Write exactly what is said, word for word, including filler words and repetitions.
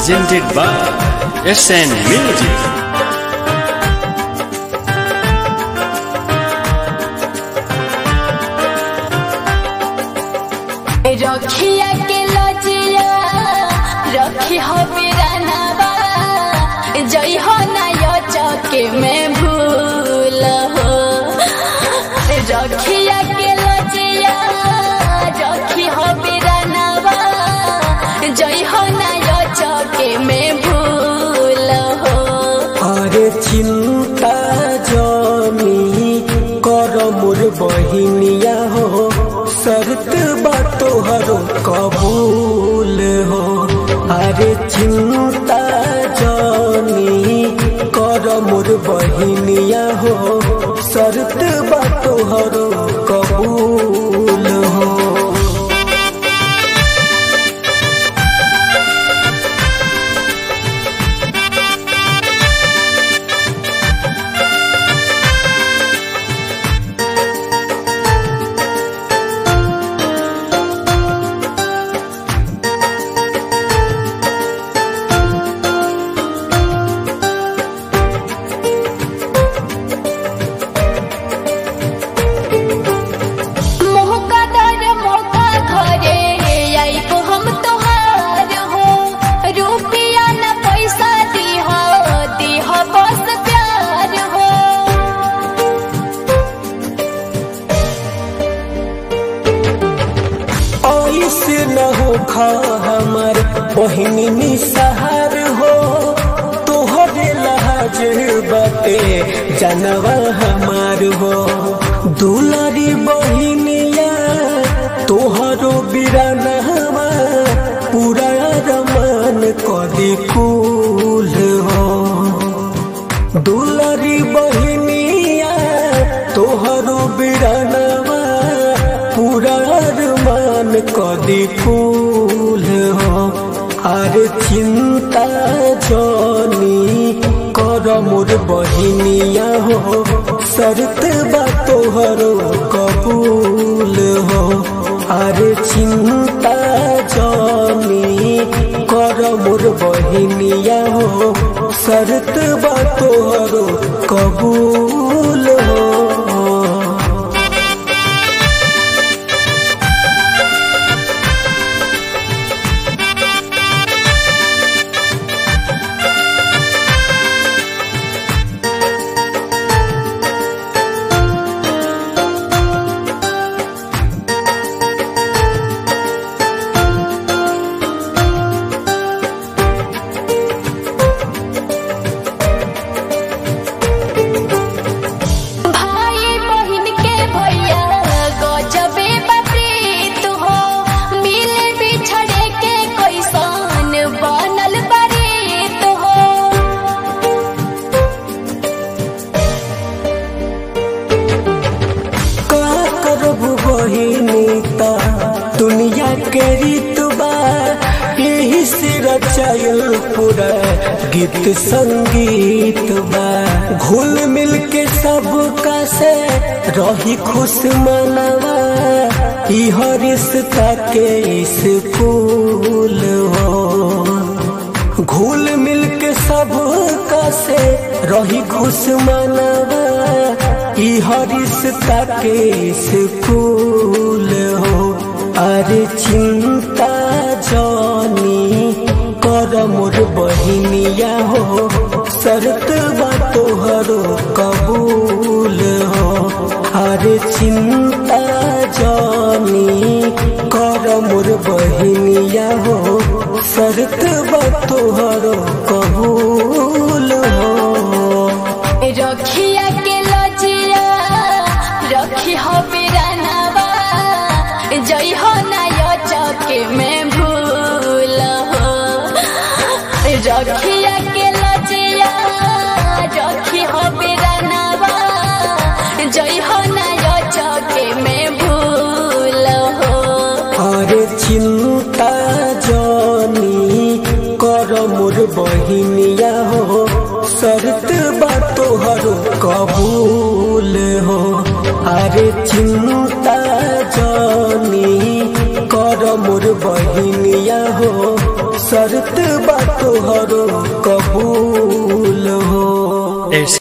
presented by S N Music. रखिया के लजिया रखी हो बिरानवा जई हो ना यो चके में भूल हो। रखिया के लजिया रखी हो बिरानवा जई हो ना यो चके में भूल हो। अरे चिंता जमी कर मोर बहिनिया हो शर्त बातो हरो कबूल हो। अरे चिंता जानी कर मोर बहिनिया हो शर्त बातो हरो कबूल हो। न हो खा हमार बहिनी निसहार हो तोहरे लहाज बाटे जनवा हमार हो। दुलारी बहिनिया तोहरो बिरानवा पूरा रमान कदी कुल हो। दुलारी बहिनिया तोहरो बिरानवा पूरा रमान कदी कुल हो। अरे चिंता जानी कर मोर बहिनिया हो शर्त बातो हरो कबूल हो। अरे चिंता जानी कर मोर बहिनिया हो शर्त बातो हरो कबूल हो। दुनिया के रीतबा यही से रचायल पूरा गीत संगीत बा। घुल मिल के सबका से रही खुश मनवा इह रिश्ता के स्कूल हो। घुल मिल के सबका से रही खुश मनवा इह रिश्ता के स्कूल हो। अरे चिंता जानी कर मोर बहिनिया हो शर्त बातो हरो कबूल हो। अरे चिंता जानी कर मोर बहिनिया हो शर्त बातो हरो कबूल हो। रखिया के लजिया रखी हो बिरानवा जई हो ना यो चके में भूल हो। रखिया के लजिया रखी हो बिरानवा जई हो ना यो चके में भूल हो। अरे चिंता जानी कर मोर बहिनिया हो शर्त बातो हरो कबूल हो। अरे चिंता जानी कर मोर बहिनिया हो शर्त बा तोहरो कबूल हो।